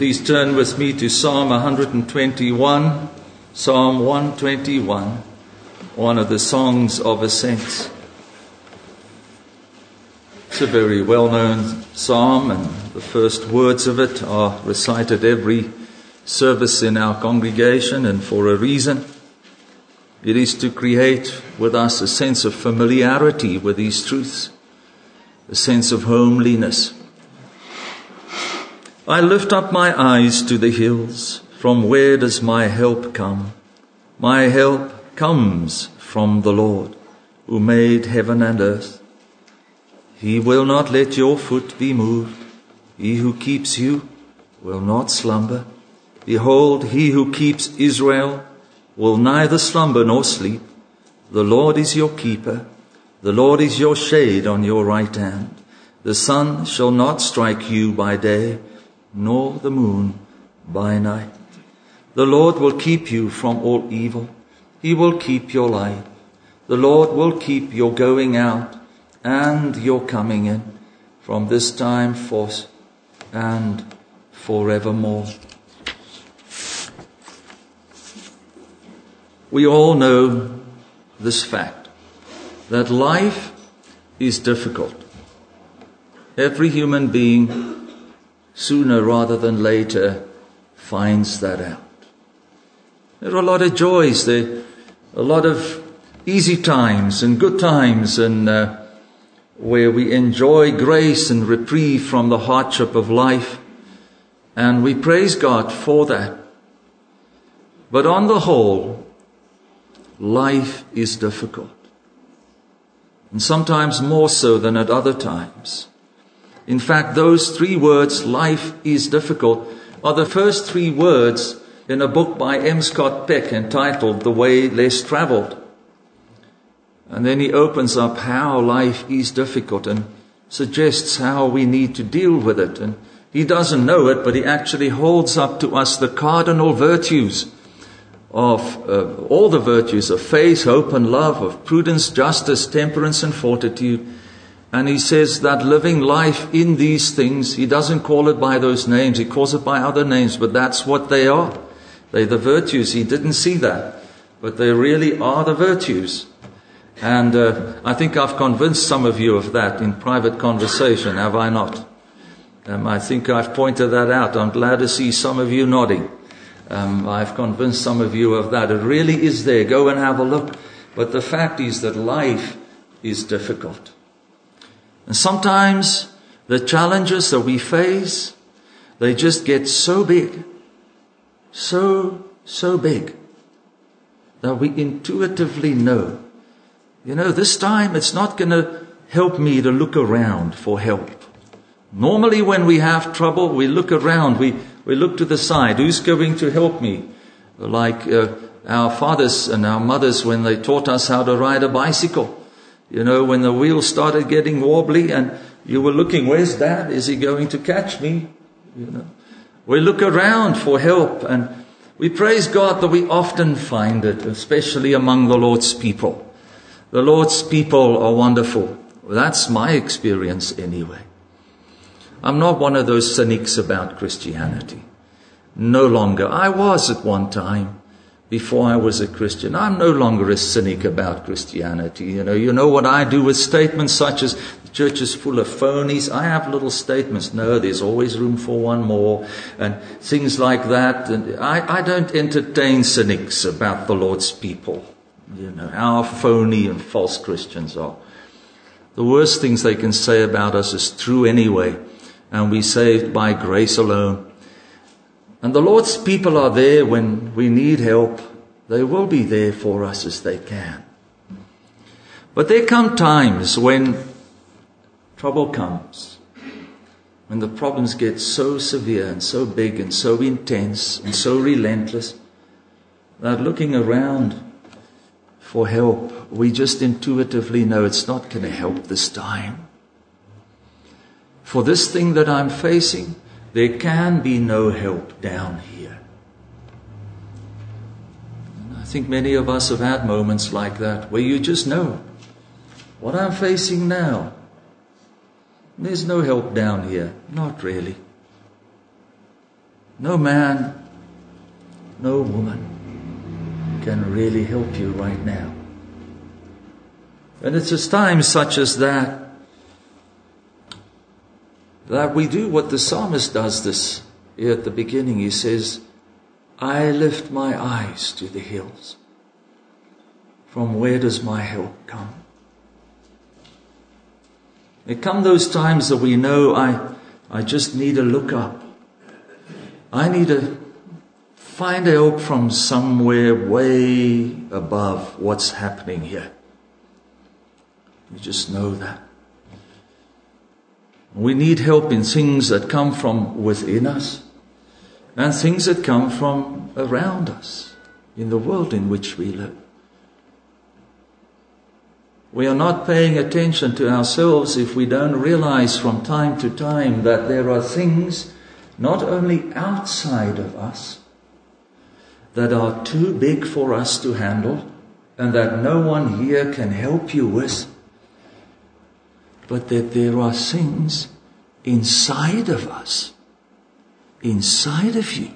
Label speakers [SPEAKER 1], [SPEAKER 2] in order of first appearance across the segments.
[SPEAKER 1] Please turn with me to Psalm 121, Psalm 121, one of the songs of ascents. It's a very well-known psalm, and the first words of it are recited every service in our congregation, and for a reason. It is to create with us a sense of familiarity with these truths, a sense of homeliness. I lift up my eyes to the hills. From where does my help come? My help comes from the Lord, who made heaven and earth. He will not let your foot be moved. He who keeps you will not slumber. Behold, he who keeps Israel will neither slumber nor sleep. The Lord is your keeper. The Lord is your shade on your right hand. The sun shall not strike you by day, nor the moon by night. The Lord will keep you from all evil. He will keep your life. The Lord will keep your going out and your coming in from this time forth and forevermore. We all know this fact, that life is difficult. Every human being, sooner rather than later, finds that out. There are a lot of joys, there are a lot of easy times and good times, and where we enjoy grace and reprieve from the hardship of life, and we praise God for that. But on the whole, life is difficult, and sometimes more so than at other times. In fact, those three words, life is difficult, are the first three words in a book by M. Scott Peck entitled The Way Less Traveled. And then he opens up how life is difficult and suggests how we need to deal with it. And he doesn't know it, but he actually holds up to us the cardinal virtues of all the virtues of faith, hope and love, of prudence, justice, temperance and fortitude. And he says that living life in these things, he doesn't call it by those names, he calls it by other names, but that's what they are. They're the virtues. He didn't see that, but they really are the virtues. And I think I've convinced some of you of that in private conversation, have I not? I think I've pointed that out. I'm glad to see some of you nodding. I've convinced some of you of that. It really is there. Go and have a look. But the fact is that life is difficult. And sometimes the challenges that we face, they just get so big, so big, that we intuitively know, this time it's not going to help me to look around for help. Normally when we have trouble, we look around, we look to the side. Who's going to help me? Like our fathers and our mothers when they taught us how to ride a bicycle. When the wheels started getting wobbly and you were looking, where's Dad? Is he going to catch me? We look around for help, and we praise God that we often find it, especially among the Lord's people. The Lord's people are wonderful. That's my experience anyway. I'm not one of those cynics about Christianity. No longer. I was at one time. Before I was a Christian. I'm no longer a cynic about Christianity. You know what I do with statements such as the church is full of phonies. I have little statements. No, there's always room for one more, and things like that. And I don't entertain cynics about the Lord's people. How phony and false Christians are. The worst things they can say about us is true anyway, and we're saved by grace alone. And the Lord's people are there when we need help. They will be there for us as they can. But there come times when trouble comes, when the problems get so severe and so big and so intense and so relentless that looking around for help, we just intuitively know it's not going to help this time. For this thing that I'm facing, there can be no help down here. And I think many of us have had moments like that where you just know what I'm facing now. There's no help down here. Not really. No man, no woman can really help you right now. And it's at times such as that we do what the psalmist does this here at the beginning. He says, I lift my eyes to the hills. From where does my help come? There come those times that we know I just need to look up. I need to find help from somewhere way above what's happening here. You just know that. We need help in things that come from within us and things that come from around us in the world in which we live. We are not paying attention to ourselves if we don't realize from time to time that there are things not only outside of us that are too big for us to handle and that no one here can help you with, but that there are things inside of us, inside of you,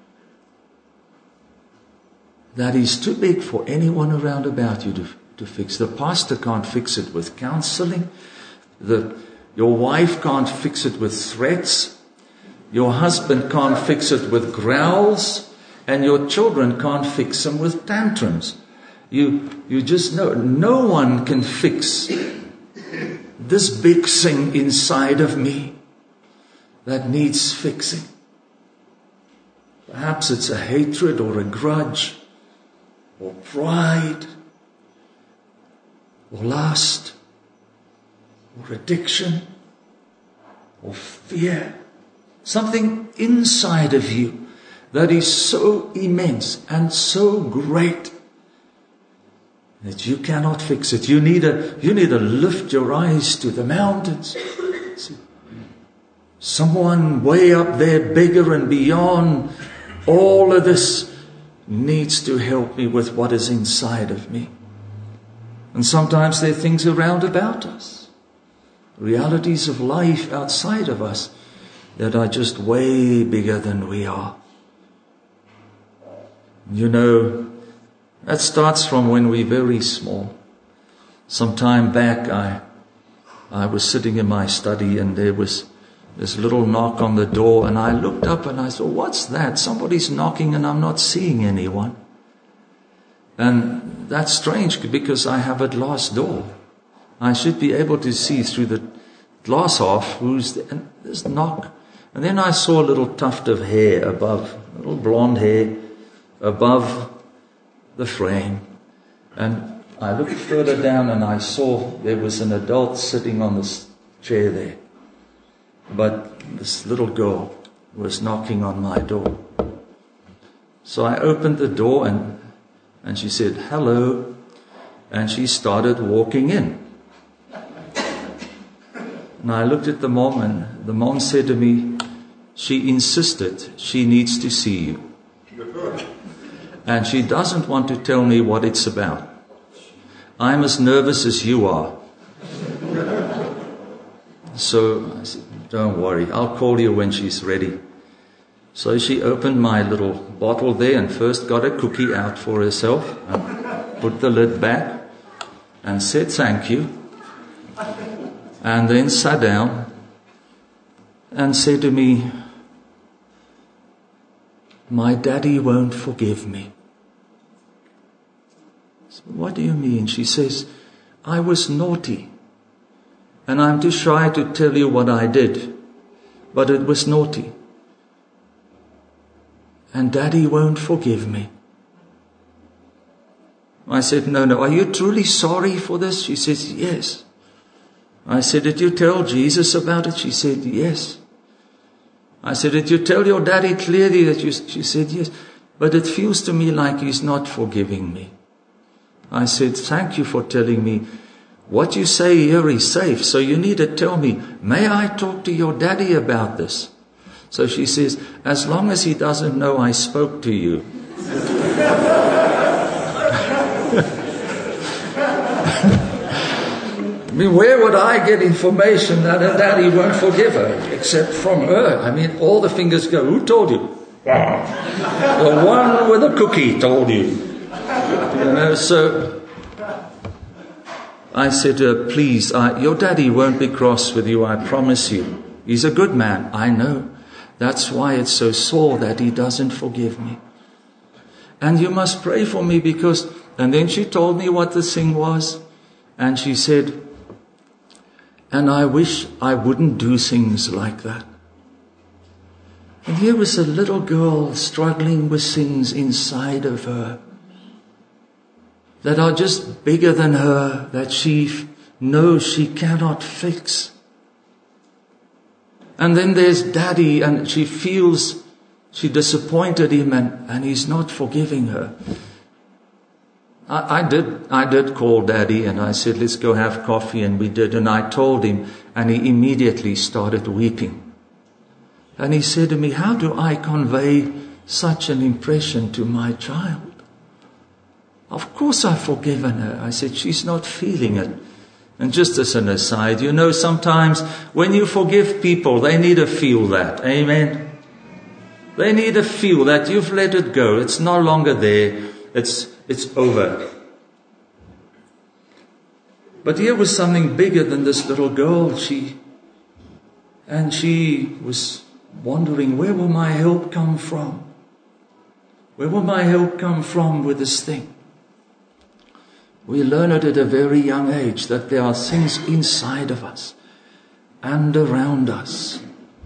[SPEAKER 1] that is too big for anyone around about you to fix. The pastor can't fix it with counseling. Your wife can't fix it with threats. Your husband can't fix it with growls. And your children can't fix them with tantrums. You just know no one can fix this big thing inside of me that needs fixing. Perhaps it's a hatred or a grudge or pride or lust or addiction or fear. Something inside of you that is so immense and so great that you cannot fix it. You need to lift your eyes to the mountains. Someone way up there, bigger and beyond all of this, needs to help me with what is inside of me. And sometimes there are things around about us, realities of life outside of us that are just way bigger than we are. You know, that starts from when we're very small. Some time back, I was sitting in my study and there was this little knock on the door, and I looked up and I thought, what's that? Somebody's knocking and I'm not seeing anyone. And that's strange because I have a glass door. I should be able to see through the glass half who's there. And this knock. And then I saw a little tuft of hair above, a little blonde hair above the frame. And I looked further down and I saw there was an adult sitting on this chair there. But this little girl was knocking on my door. So I opened the door and she said, hello. And she started walking in. And I looked at the mom, and the mom said to me, she insisted she needs to see you. And she doesn't want to tell me what it's about. I'm as nervous as you are. So I said, don't worry, I'll call you when she's ready. So she opened my little bottle there and first got a cookie out for herself and put the lid back and said thank you. And then sat down and said to me, my daddy won't forgive me. I said, what do you mean? She says, I was naughty. And I'm too shy to tell you what I did. But it was naughty. And Daddy won't forgive me. I said, no, are you truly sorry for this? She says, yes. I said, did you tell Jesus about it? She said, yes. I said, did you tell your daddy clearly that you... She said, yes. But it feels to me like he's not forgiving me. I said, thank you for telling me. What you say here is safe, so you need to tell me, may I talk to your daddy about this? So she says, as long as he doesn't know I spoke to you. mean, where would I get information that her daddy won't forgive her, except from her? I mean, all the fingers go, who told you? The one with a cookie told you. So I said to her, please, your daddy won't be cross with you, I promise you. He's a good man, I know. That's why it's so sore that he doesn't forgive me. And you must pray for me because... And then she told me what the thing was. And she said, and I wish I wouldn't do things like that. And here was a little girl struggling with things inside of her that are just bigger than her, that she knows she cannot fix. And then there's daddy, and she feels she disappointed him and he's not forgiving her. I did call daddy and I said, let's go have coffee, and we did, and I told him, and he immediately started weeping. And he said to me, how do I convey such an impression to my child? Of course I've forgiven her. I said, she's not feeling it. And just as an aside, sometimes when you forgive people, they need to feel that. Amen. They need to feel that you've let it go. It's no longer there. It's over. But here was something bigger than this little girl. She was wondering, where will my help come from? Where will my help come from with this thing? We learn it at a very young age that there are things inside of us and around us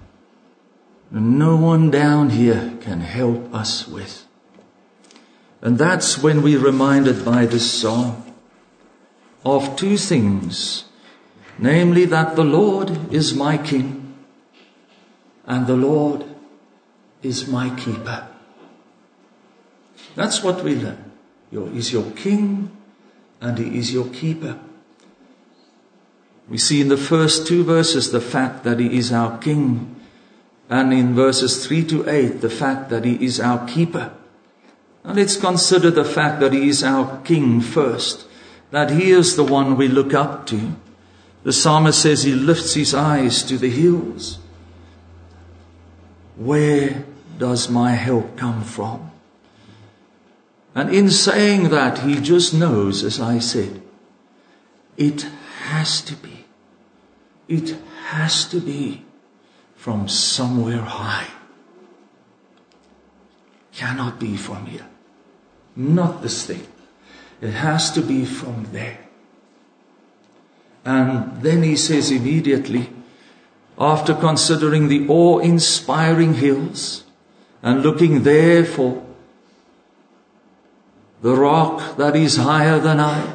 [SPEAKER 1] no one down here can help us with. And that's when we're reminded by this song of two things, namely that the Lord is my King and the Lord is my keeper. That's what we learn. He's your King and He is your keeper. We see in the first two verses the fact that He is our King, and in verses 3 to 8 the fact that He is our keeper. Now let's consider the fact that He is our King first, that He is the one we look up to. The psalmist says he lifts his eyes to the hills. Where does my help come from? And in saying that, he just knows, as I said, it has to be from somewhere high. Cannot be from here. Not this thing. It has to be from there. And then he says immediately, after considering the awe-inspiring hills and looking there for the rock that is higher than I,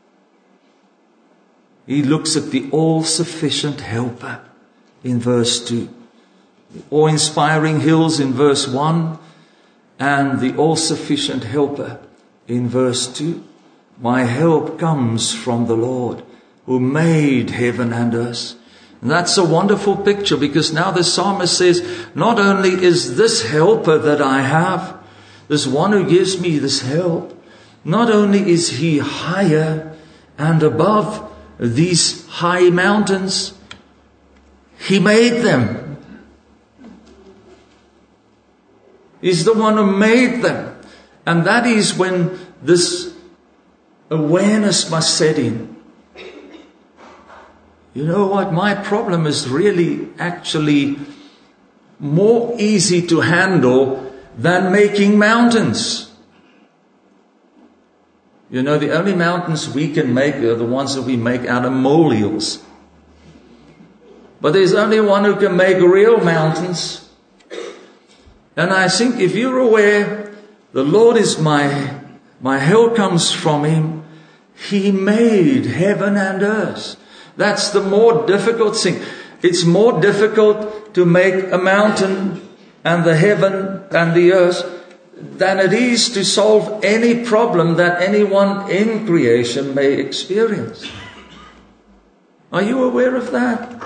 [SPEAKER 1] he looks at the all-sufficient helper in verse 2. The awe-inspiring hills in verse 1 and the all-sufficient helper in verse 2. My help comes from the Lord who made heaven and earth. And that's a wonderful picture, because now the psalmist says, not only is this helper that I have, this one who gives me this help, not only is He higher and above these high mountains, He made them. He's the one who made them. And that is when this awareness must set in. You know what? My problem is really actually more easy to handle than making mountains. You know, the only mountains we can make are the ones that we make out of molehills. But there's only one who can make real mountains. And I think if you're aware, the Lord is my help comes from Him. He made heaven and earth. That's the more difficult thing. It's more difficult to make a mountain and the heaven and the earth than it is to solve any problem that anyone in creation may experience. Are you aware of that?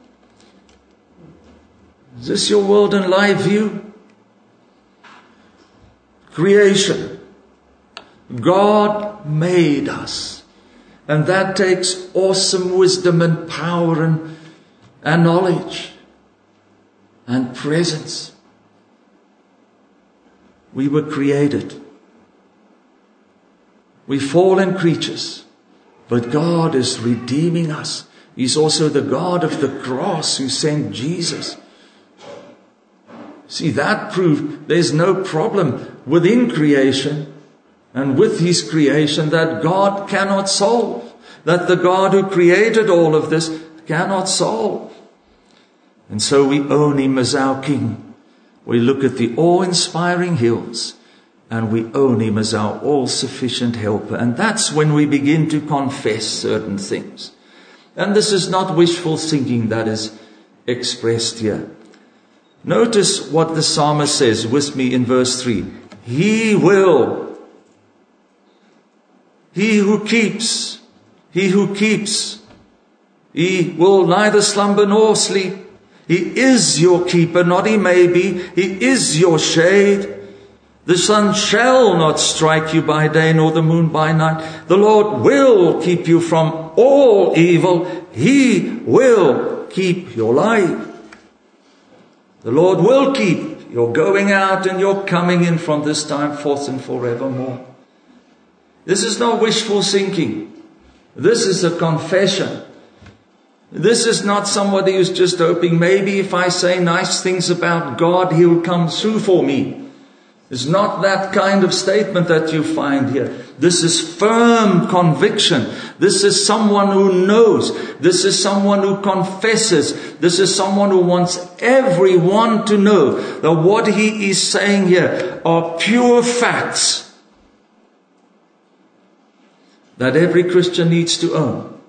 [SPEAKER 1] Is this your world and life view? Creation. God made us. And that takes awesome wisdom and power and knowledge and presence. We were created. We're fallen creatures. But God is redeeming us. He's also the God of the cross who sent Jesus. See, that proved there's no problem within creation and with His creation that God cannot solve. That the God who created all of this cannot solve. And so we own Him as our King. We look at the awe-inspiring hills and we own Him as our all-sufficient helper. And that's when we begin to confess certain things. And this is not wishful thinking that is expressed here. Notice what the psalmist says with me in verse 3. He will. He who keeps. He will neither slumber nor sleep. He is your keeper, not he may be. He is your shade. The sun shall not strike you by day, nor the moon by night. The Lord will keep you from all evil. He will keep your life. The Lord will keep your going out and your coming in from this time forth and forevermore. This is not wishful thinking. This is a confession. This is not somebody who's just hoping maybe if I say nice things about God, He'll come through for me. It's not that kind of statement that you find here. This is firm conviction. This is someone who knows. This is someone who confesses. This is someone who wants everyone to know that what he is saying here are pure facts that every Christian needs to own.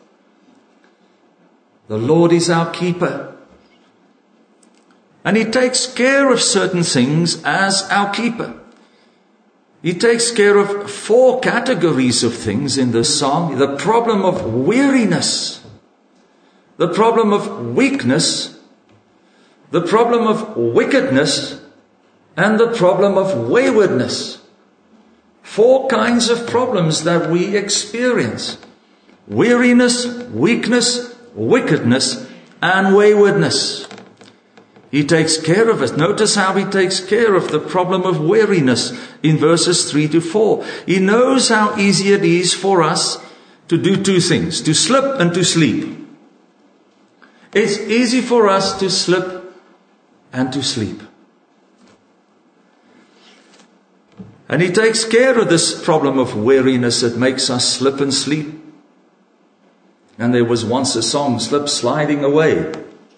[SPEAKER 1] The Lord is our keeper. And He takes care of certain things as our keeper. He takes care of 4 categories of things in this psalm. The problem of weariness, the problem of weakness, the problem of wickedness, and the problem of waywardness. 4 kinds of problems that we experience. Weariness, weakness, wickedness, and waywardness. He takes care of it. Notice how He takes care of the problem of weariness in verses 3 to 4. He knows how easy it is for us to do 2 things, to slip and to sleep. It's easy for us to slip and to sleep. And He takes care of this problem of weariness that makes us slip and sleep. And there was once a song, Slip Sliding Away.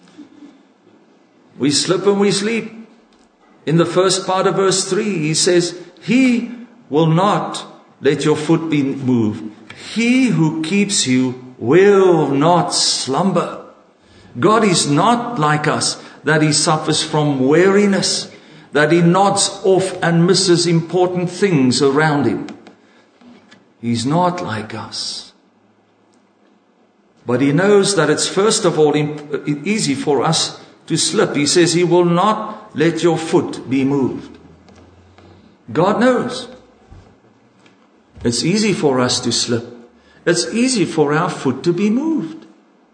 [SPEAKER 1] We slip and we sleep. In the first part of verse 3, He says, He will not let your foot be moved. He who keeps you will not slumber. God is not like us, that He suffers from weariness, that He nods off and misses important things around Him. He's not like us. But He knows that it's first of all easy for us to slip. He says He will not let your foot be moved. God knows. It's easy for us to slip. It's easy for our foot to be moved.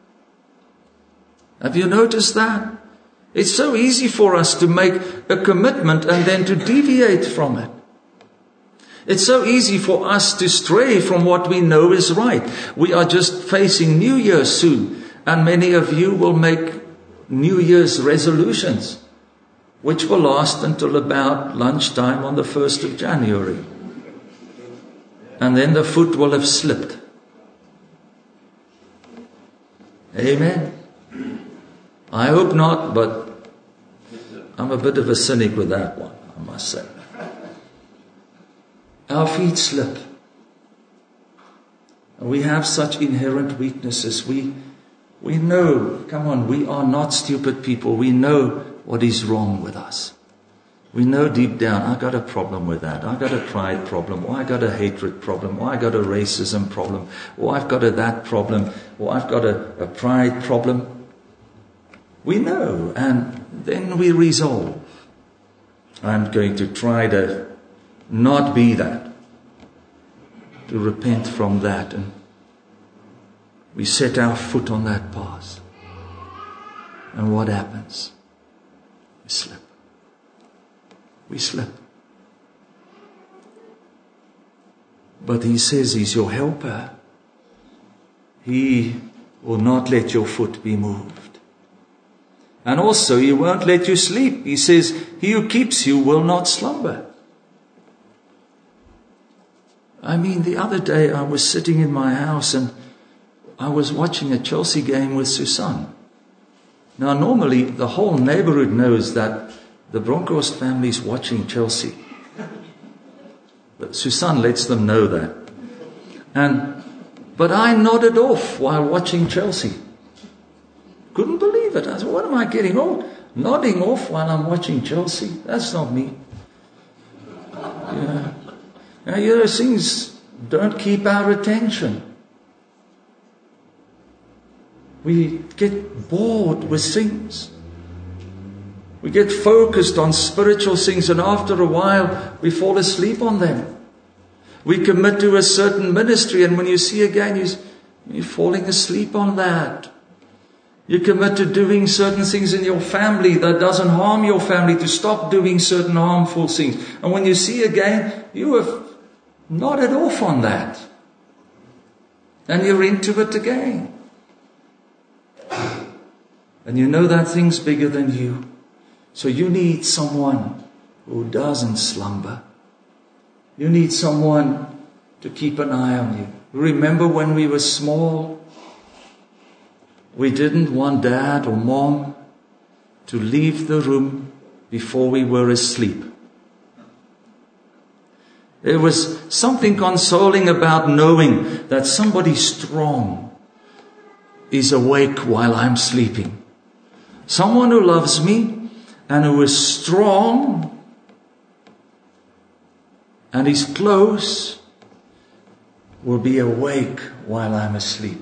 [SPEAKER 1] Have you noticed that? It's so easy for us to make a commitment and then to deviate from it. It's so easy for us to stray from what we know is right. We are just facing New Year soon, and many of you will make New Year's resolutions, which will last until about lunchtime on the 1st of January. And then the foot will have slipped. Amen. I hope not, but I'm a bit of a cynic with that one, I must say. Our feet slip. We have such inherent weaknesses. We know, come on, we are not stupid people. We know what is wrong with us. We know deep down, I got a problem with that. I got a pride problem. Or I got a hatred problem. Or I got a racism problem. Or I've got that problem. Or I've got a pride problem. We know, and then we resolve. I'm going to try to not be that. To repent from that we set our foot on that path. And what happens? We slip. We slip. But he says he's your helper. He will not let your foot be moved. And also he won't let you sleep. He says, he who keeps you will not slumber. I mean, the other day I was sitting in my house and I was watching a Chelsea game with Susan. Now, normally the whole neighborhood knows that the Bronkhorst family is watching Chelsea. But Susan lets them know that. But I nodded off while watching Chelsea. Couldn't believe it. I said, what am I getting on? Nodding off while I'm watching Chelsea? That's not me. Yeah. Now, things don't keep our attention. We get bored with things. We get focused on spiritual things, and after a while, we fall asleep on them. We commit to a certain ministry, and when you see again, you're falling asleep on that. You commit to doing certain things in your family that doesn't harm your family, to stop doing certain harmful things. And when you see again, you have nodded off on that. And you're into it again. And you know that thing's bigger than you. So you need someone who doesn't slumber. You need someone to keep an eye on you. Remember when we were small, we didn't want dad or mom to leave the room before we were asleep. There was something consoling about knowing that somebody strong is awake while I'm sleeping. Someone who loves me and who is strong and is close will be awake while I'm asleep.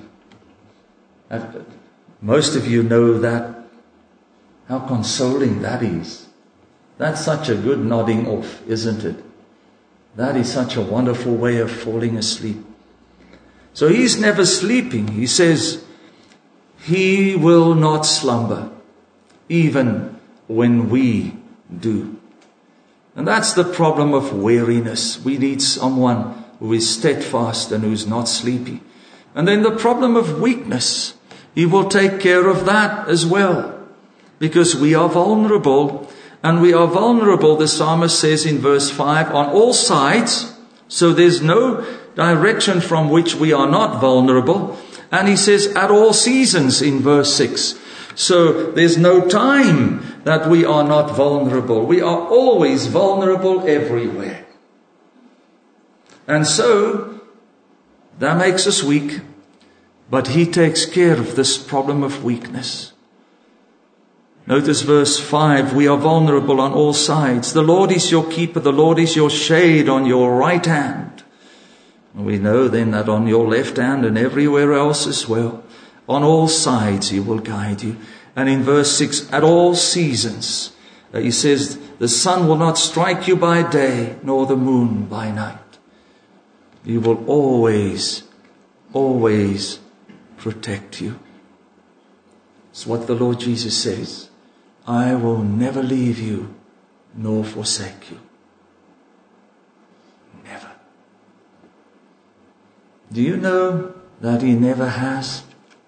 [SPEAKER 1] Most of you know that, how consoling that is. That's such a good nodding off, isn't it? That is such a wonderful way of falling asleep. So he's never sleeping. He says, he will not slumber, even when we do. And that's the problem of weariness. We need someone who is steadfast and who's not sleepy. And then the problem of weakness. He will take care of that as well. Because we are vulnerable. And we are vulnerable, the psalmist says in verse 5, on all sides. So there's no direction from which we are not vulnerable. And he says at all seasons in verse 6. So there's no time that we are not vulnerable. We are always vulnerable everywhere. And so that makes us weak. But he takes care of this problem of weakness. Notice verse 5, we are vulnerable on all sides. The Lord is your keeper. The Lord is your shade on your right hand. And we know then that on your left hand and everywhere else as well, on all sides he will guide you. And in verse 6, at all seasons, he says, the sun will not strike you by day, nor the moon by night. He will always, always protect you. It's what the Lord Jesus says. I will never leave you, nor forsake you. Never. Do you know that he never has?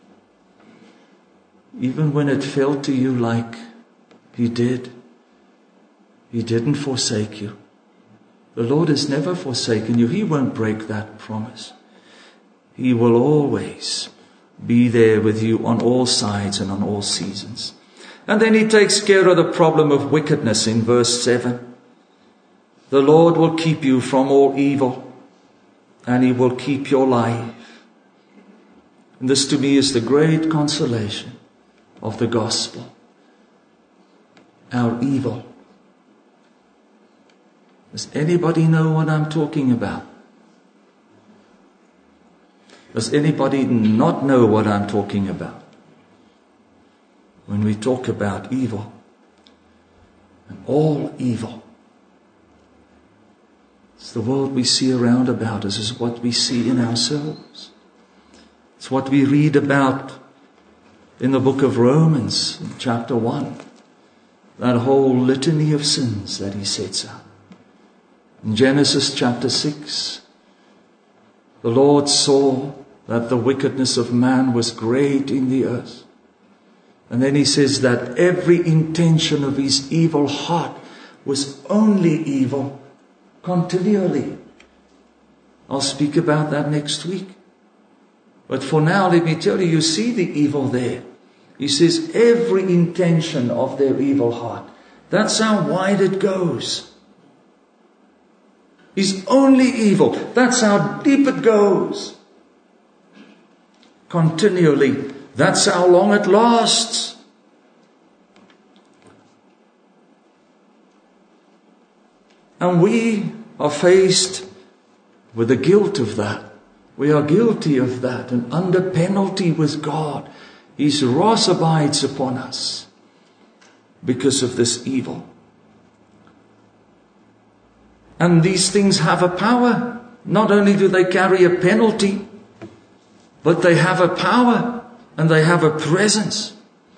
[SPEAKER 1] Even when it felt to you like he did, he didn't forsake you. The Lord has never forsaken you. He won't break that promise. He will always be there with you on all sides and on all seasons. And then he takes care of the problem of wickedness in verse 7. The Lord will keep you from all evil, and he will keep your life. And this to me is the great consolation of the gospel. Our evil. Does anybody know what I'm talking about? Does anybody not know what I'm talking about? When we talk about evil, and all evil, it's the world we see around about us, is what we see in ourselves. It's It's what we read about in the book of Romans, in chapter 1. That whole litany of sins that he sets out. In Genesis chapter 6, the Lord saw that the wickedness of man was great in the earth. And then he says that every intention of his evil heart was only evil continually. I'll speak about that next week. But for now, let me tell you, you see the evil there. He says every intention of their evil heart. That's how wide it goes. It's only evil. That's how deep it goes. Continually. That's how long it lasts. And we are faced with the guilt of that. We are guilty of that and under penalty with God. His wrath abides upon us because of this evil. And these things have a power. Not only do they carry a penalty, but they have a power and they have a presence.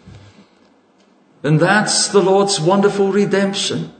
[SPEAKER 1] And that's the Lord's wonderful redemption.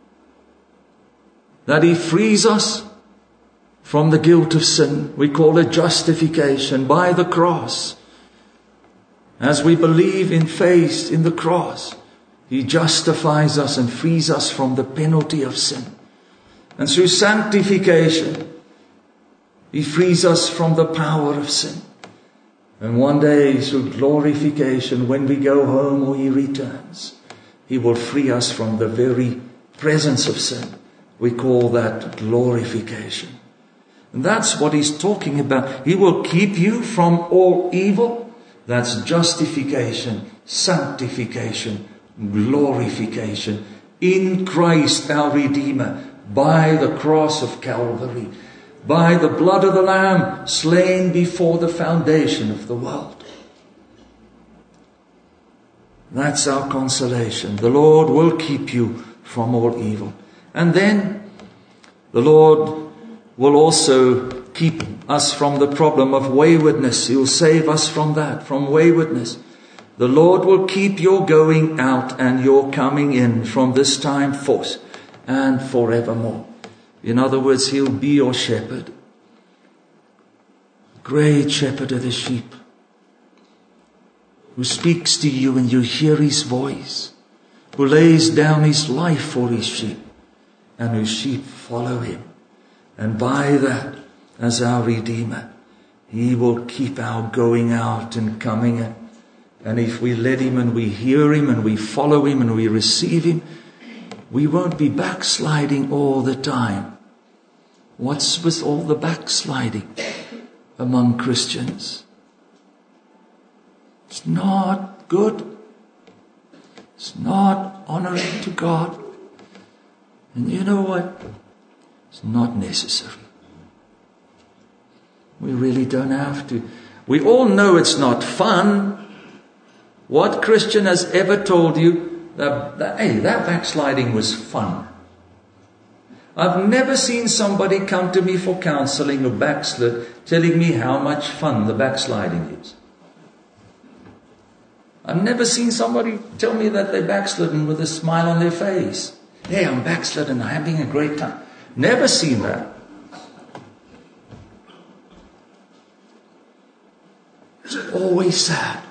[SPEAKER 1] That He frees us from the guilt of sin. We call it justification by the cross. As we believe in faith in the cross, He justifies us and frees us from the penalty of sin. And through sanctification, He frees us from the power of sin. And one day, through glorification, when we go home or He returns, He will free us from the very presence of sin. We call that glorification. And that's what He's talking about. He will keep you from all evil. That's justification, sanctification, glorification in Christ our Redeemer, by the cross of Calvary, by the blood of the Lamb slain before the foundation of the world. That's our consolation. The Lord will keep you from all evil. And then the Lord will also keep us from the problem of waywardness. He'll save us from that, from waywardness. The Lord will keep your going out and your coming in from this time forth and forevermore. In other words, He'll be your shepherd. Great shepherd of the sheep, who speaks to you and you hear His voice, who lays down His life for His sheep, and whose sheep follow Him. And by that, as our Redeemer, He will keep our going out and coming in. And if we let Him and we hear Him and we follow Him and we receive Him, we won't be backsliding all the time. What's with all the backsliding among Christians? It's not good. It's not honoring to God. And you know what? It's not necessary. We really don't have to. We all know it's not fun. What Christian has ever told you that backsliding was fun? I've never seen somebody come to me for counseling who backslid telling me how much fun the backsliding is. I've never seen somebody tell me that they're backslidden with a smile on their face. Hey, I'm backslidden, I'm having a great time. Never seen that. It's always sad.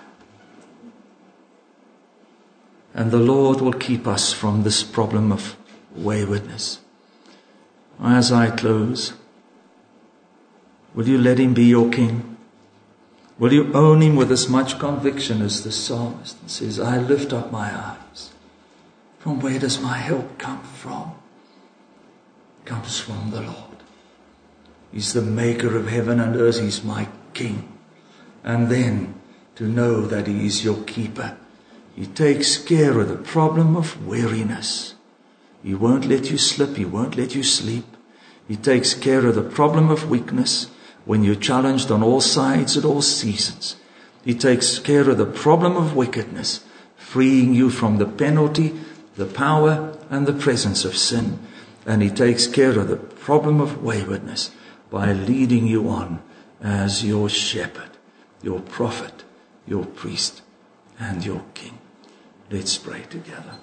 [SPEAKER 1] And the Lord will keep us from this problem of waywardness. As I close, will you let Him be your King? Will you own Him with as much conviction as the psalmist and says, I lift up my eyes. From where does my help come from? It comes from the Lord. He's the maker of heaven and earth. He's my King. And then to know that He is your keeper. He takes care of the problem of weariness. He won't let you slip. He won't let you sleep. He takes care of the problem of weakness when you're challenged on all sides at all seasons. He takes care of the problem of wickedness, freeing you from the penalty, the power, and the presence of sin. And He takes care of the problem of waywardness by leading you on as your shepherd. your prophet, your priest, and your king. Let's pray together.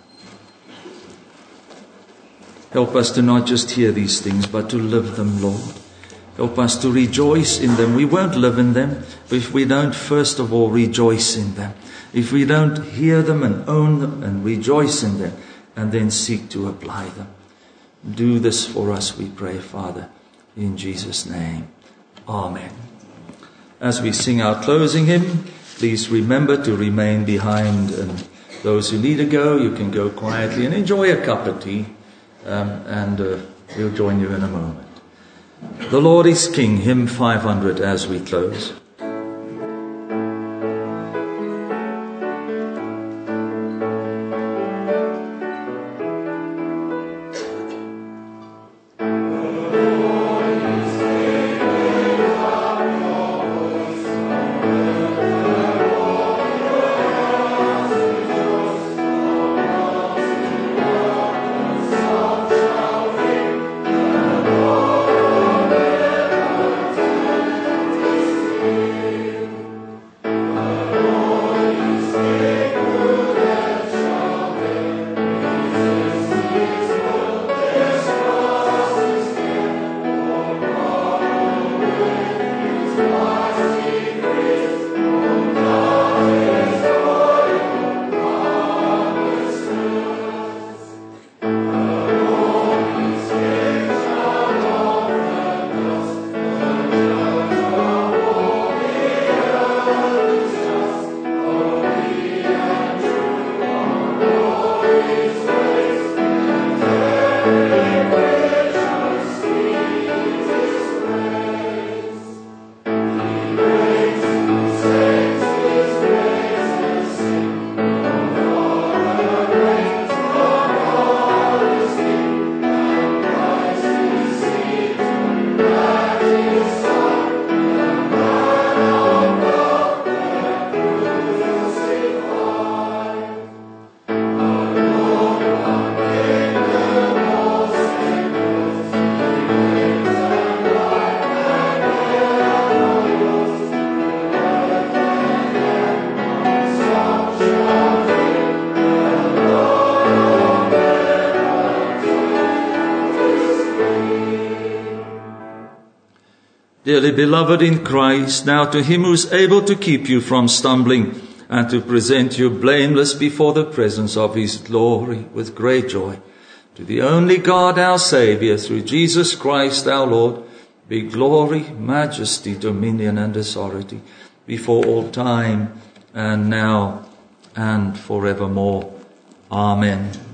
[SPEAKER 1] Help us to not just hear these things, but to live them, Lord. Help us to rejoice in them. We won't live in them if we don't first of all rejoice in them. If we don't hear them and own them and rejoice in them and then seek to apply them. Do this for us, we pray, Father, in Jesus' name. Amen. As we sing our closing hymn, please remember to remain behind, and those who need to go, you can go quietly and enjoy a cup of tea, and we'll join you in a moment. The Lord is King, hymn 500 as we close. Dearly beloved in Christ, now to him who is able to keep you from stumbling and to present you blameless before the presence of his glory with great joy, to the only God our Saviour, through Jesus Christ our Lord, be glory, majesty, dominion and authority before all time and now and forevermore. Amen.